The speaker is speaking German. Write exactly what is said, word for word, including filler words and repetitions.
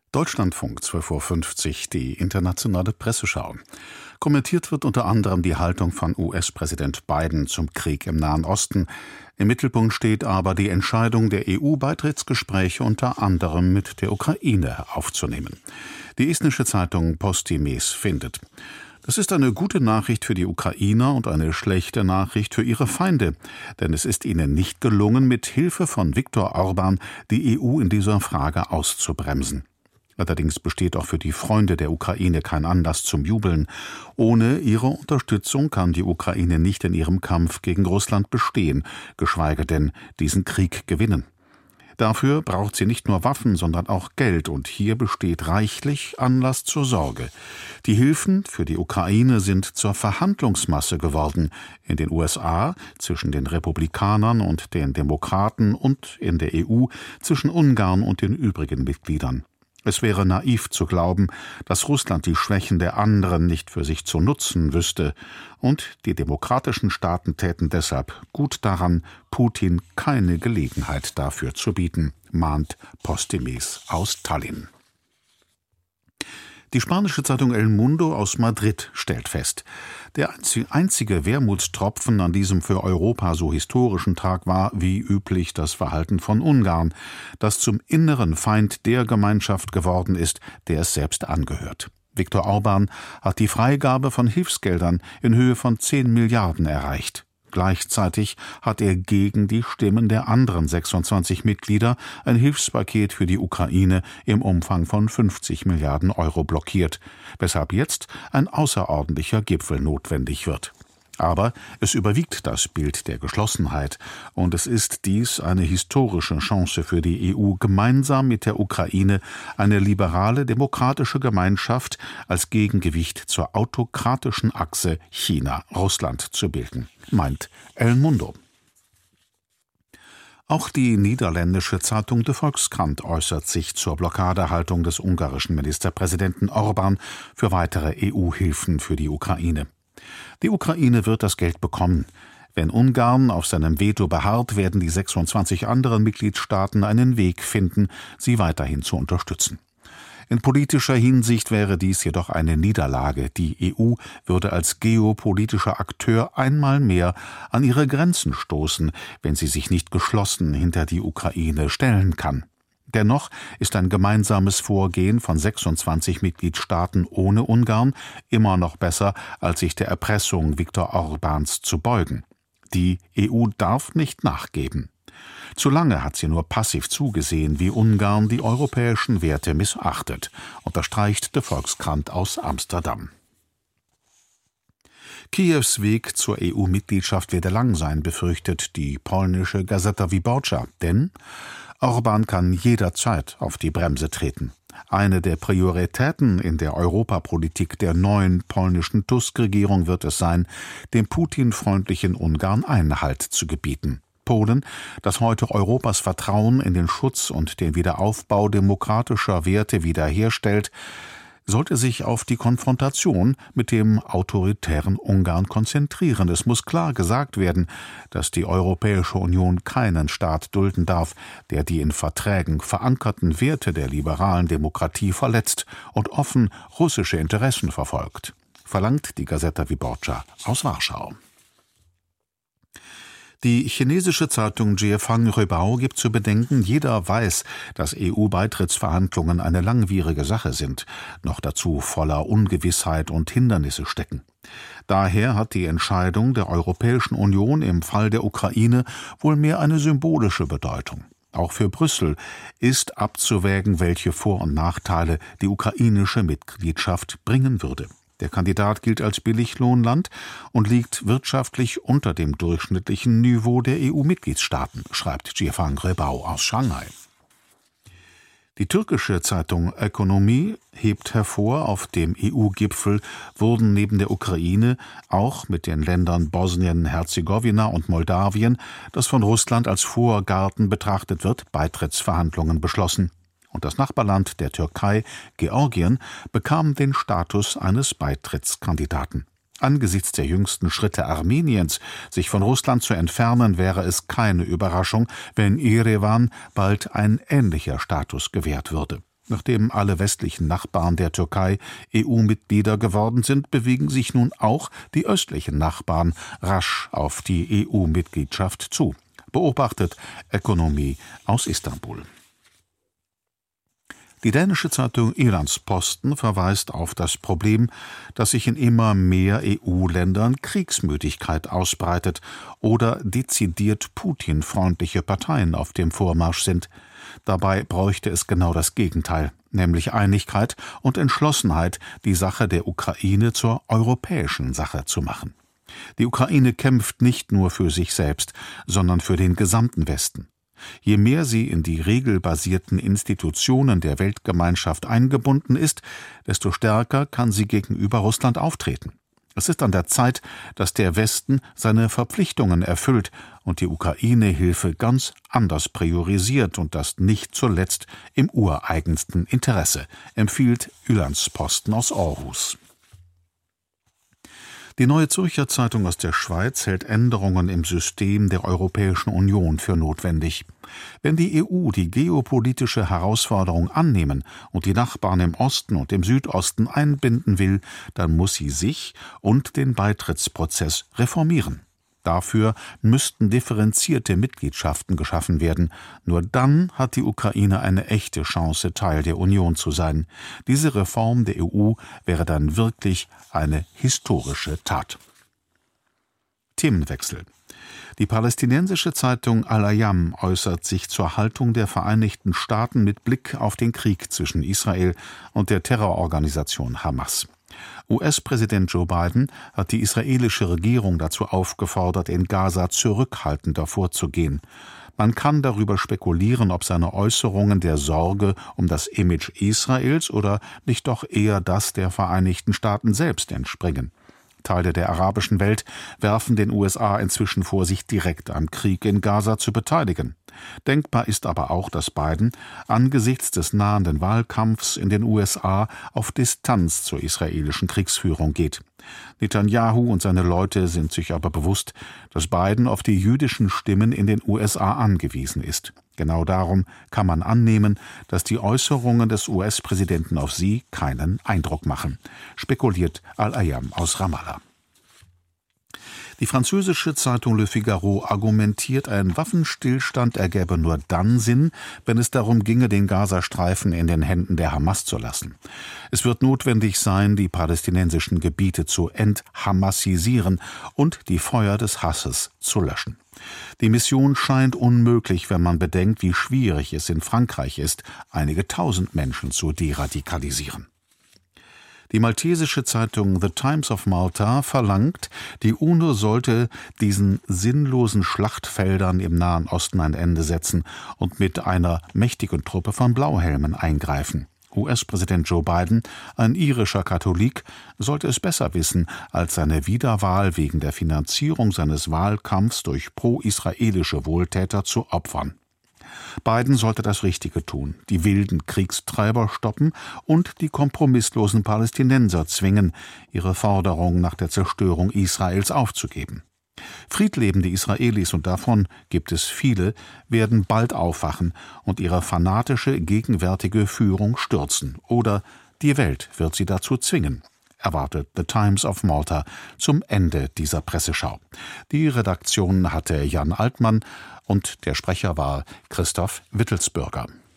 Deutschlandfunk, zwölf Uhr fünfzig, die internationale Presseschau. Kommentiert wird unter anderem die Haltung von U S-Präsident Biden zum Krieg im Nahen Osten. Im Mittelpunkt steht aber die Entscheidung der E U-Beitrittsgespräche unter anderem mit der Ukraine aufzunehmen. Die estnische Zeitung Postimees findet: Das ist eine gute Nachricht für die Ukrainer und eine schlechte Nachricht für ihre Feinde, denn es ist ihnen nicht gelungen, mit Hilfe von Viktor Orbán die E U in dieser Frage auszubremsen. Allerdings besteht auch für die Freunde der Ukraine kein Anlass zum Jubeln. Ohne ihre Unterstützung kann die Ukraine nicht in ihrem Kampf gegen Russland bestehen, geschweige denn diesen Krieg gewinnen. Dafür braucht sie nicht nur Waffen, sondern auch Geld, und hier besteht reichlich Anlass zur Sorge. Die Hilfen für die Ukraine sind zur Verhandlungsmasse geworden, in den U S A zwischen den Republikanern und den Demokraten und in der E U zwischen Ungarn und den übrigen Mitgliedern. Es wäre naiv zu glauben, dass Russland die Schwächen der anderen nicht für sich zu nutzen wüsste, und die demokratischen Staaten täten deshalb gut daran, Putin keine Gelegenheit dafür zu bieten, mahnt Postimees aus Tallinn. Die spanische Zeitung El Mundo aus Madrid stellt fest: Der einzige Wermutstropfen an diesem für Europa so historischen Tag war, wie üblich, das Verhalten von Ungarn, das zum inneren Feind der Gemeinschaft geworden ist, der es selbst angehört. Viktor Orbán hat die Freigabe von Hilfsgeldern in Höhe von zehn Milliarden erreicht. Gleichzeitig hat er gegen die Stimmen der anderen sechsundzwanzig Mitglieder ein Hilfspaket für die Ukraine im Umfang von fünfzig Milliarden Euro blockiert, weshalb jetzt ein außerordentlicher Gipfel notwendig wird. Aber es überwiegt das Bild der Geschlossenheit, und es ist dies eine historische Chance für die E U, gemeinsam mit der Ukraine eine liberale demokratische Gemeinschaft als Gegengewicht zur autokratischen Achse China-Russland zu bilden, meint El Mundo. Auch die niederländische Zeitung De Volkskrant äußert sich zur Blockadehaltung des ungarischen Ministerpräsidenten Orbán für weitere E U-Hilfen für die Ukraine. Die Ukraine wird das Geld bekommen. Wenn Ungarn auf seinem Veto beharrt, werden die sechsundzwanzig anderen Mitgliedstaaten einen Weg finden, sie weiterhin zu unterstützen. In politischer Hinsicht wäre dies jedoch eine Niederlage. Die E U würde als geopolitischer Akteur einmal mehr an ihre Grenzen stoßen, wenn sie sich nicht geschlossen hinter die Ukraine stellen kann. Dennoch ist ein gemeinsames Vorgehen von sechsundzwanzig Mitgliedstaaten ohne Ungarn immer noch besser, als sich der Erpressung Viktor Orbáns zu beugen. Die E U darf nicht nachgeben. Zu lange hat sie nur passiv zugesehen, wie Ungarn die europäischen Werte missachtet, unterstreicht De Volkskrant aus Amsterdam. Kiews Weg zur E U-Mitgliedschaft werde lang sein, befürchtet die polnische Gazeta Wyborcza, denn Orbán kann jederzeit auf die Bremse treten. Eine der Prioritäten in der Europapolitik der neuen polnischen Tusk-Regierung wird es sein, dem Putin-freundlichen Ungarn Einhalt zu gebieten. Polen, das heute Europas Vertrauen in den Schutz und den Wiederaufbau demokratischer Werte wiederherstellt, sollte sich auf die Konfrontation mit dem autoritären Ungarn konzentrieren. Es muss klar gesagt werden, dass die Europäische Union keinen Staat dulden darf, der die in Verträgen verankerten Werte der liberalen Demokratie verletzt und offen russische Interessen verfolgt, verlangt die Gazeta Wyborcza aus Warschau. Die chinesische Zeitung Jiefang Ribao gibt zu bedenken, jeder weiß, dass E U-Beitrittsverhandlungen eine langwierige Sache sind, noch dazu voller Ungewissheit und Hindernisse stecken. Daher hat die Entscheidung der Europäischen Union im Fall der Ukraine wohl mehr eine symbolische Bedeutung. Auch für Brüssel ist abzuwägen, welche Vor- und Nachteile die ukrainische Mitgliedschaft bringen würde. Der Kandidat gilt als Billiglohnland und liegt wirtschaftlich unter dem durchschnittlichen Niveau der E U-Mitgliedstaaten, schreibt Jiefang Ribao aus Shanghai. Die türkische Zeitung Ökonomi hebt hervor, auf dem E U-Gipfel wurden neben der Ukraine auch mit den Ländern Bosnien-Herzegowina und Moldawien, das von Russland als Vorgarten betrachtet wird, Beitrittsverhandlungen beschlossen. Und das Nachbarland der Türkei, Georgien, bekam den Status eines Beitrittskandidaten. Angesichts der jüngsten Schritte Armeniens, sich von Russland zu entfernen, wäre es keine Überraschung, wenn Jerewan bald ein ähnlicher Status gewährt würde. Nachdem alle westlichen Nachbarn der Türkei E U-Mitglieder geworden sind, bewegen sich nun auch die östlichen Nachbarn rasch auf die E U-Mitgliedschaft zu. Beobachtet Ökonomie aus Istanbul. Die dänische Zeitung Jyllands-Posten verweist auf das Problem, dass sich in immer mehr E U-Ländern Kriegsmüdigkeit ausbreitet oder dezidiert Putin-freundliche Parteien auf dem Vormarsch sind. Dabei bräuchte es genau das Gegenteil, nämlich Einigkeit und Entschlossenheit, die Sache der Ukraine zur europäischen Sache zu machen. Die Ukraine kämpft nicht nur für sich selbst, sondern für den gesamten Westen. Je mehr sie in die regelbasierten Institutionen der Weltgemeinschaft eingebunden ist, desto stärker kann sie gegenüber Russland auftreten. Es ist an der Zeit, dass der Westen seine Verpflichtungen erfüllt und die Ukraine-Hilfe ganz anders priorisiert und das nicht zuletzt im ureigensten Interesse, empfiehlt Jyllands-Posten aus Aarhus. Die Neue Zürcher Zeitung aus der Schweiz hält Änderungen im System der Europäischen Union für notwendig. Wenn die E U die geopolitische Herausforderung annehmen und die Nachbarn im Osten und im Südosten einbinden will, dann muss sie sich und den Beitrittsprozess reformieren. Dafür müssten differenzierte Mitgliedschaften geschaffen werden. Nur dann hat die Ukraine eine echte Chance, Teil der Union zu sein. Diese Reform der E U wäre dann wirklich eine historische Tat. Themenwechsel. Die palästinensische Zeitung Al-Ayam äußert sich zur Haltung der Vereinigten Staaten mit Blick auf den Krieg zwischen Israel und der Terrororganisation Hamas. U S-Präsident Joe Biden hat die israelische Regierung dazu aufgefordert, in Gaza zurückhaltender vorzugehen. Man kann darüber spekulieren, ob seine Äußerungen der Sorge um das Image Israels oder nicht doch eher das der Vereinigten Staaten selbst entspringen. Teile der arabischen Welt werfen den U S A inzwischen vor, sich direkt am Krieg in Gaza zu beteiligen. Denkbar ist aber auch, dass Biden angesichts des nahenden Wahlkampfs in den U S A auf Distanz zur israelischen Kriegsführung geht. Netanyahu und seine Leute sind sich aber bewusst, dass Biden auf die jüdischen Stimmen in den U S A angewiesen ist. Genau darum kann man annehmen, dass die Äußerungen des U S-Präsidenten auf sie keinen Eindruck machen, spekuliert Al-Ayam aus Ramallah. Die französische Zeitung Le Figaro argumentiert, ein Waffenstillstand ergäbe nur dann Sinn, wenn es darum ginge, den Gazastreifen in den Händen der Hamas zu lassen. Es wird notwendig sein, die palästinensischen Gebiete zu enthamassisieren und die Feuer des Hasses zu löschen. Die Mission scheint unmöglich, wenn man bedenkt, wie schwierig es in Frankreich ist, einige tausend Menschen zu deradikalisieren. Die maltesische Zeitung The Times of Malta verlangt, die UNO sollte diesen sinnlosen Schlachtfeldern im Nahen Osten ein Ende setzen und mit einer mächtigen Truppe von Blauhelmen eingreifen. U S-Präsident Joe Biden, ein irischer Katholik, sollte es besser wissen, als seine Wiederwahl wegen der Finanzierung seines Wahlkampfs durch pro-israelische Wohltäter zu opfern. Biden sollte das Richtige tun, die wilden Kriegstreiber stoppen und die kompromisslosen Palästinenser zwingen, ihre Forderung nach der Zerstörung Israels aufzugeben. Friedlebende Israelis, und davon gibt es viele, werden bald aufwachen und ihre fanatische gegenwärtige Führung stürzen. Oder die Welt wird sie dazu zwingen, erwartet The Times of Malta zum Ende dieser Presseschau. Die Redaktion hatte Jan Altmann und der Sprecher war Christoph Wittelsbürger.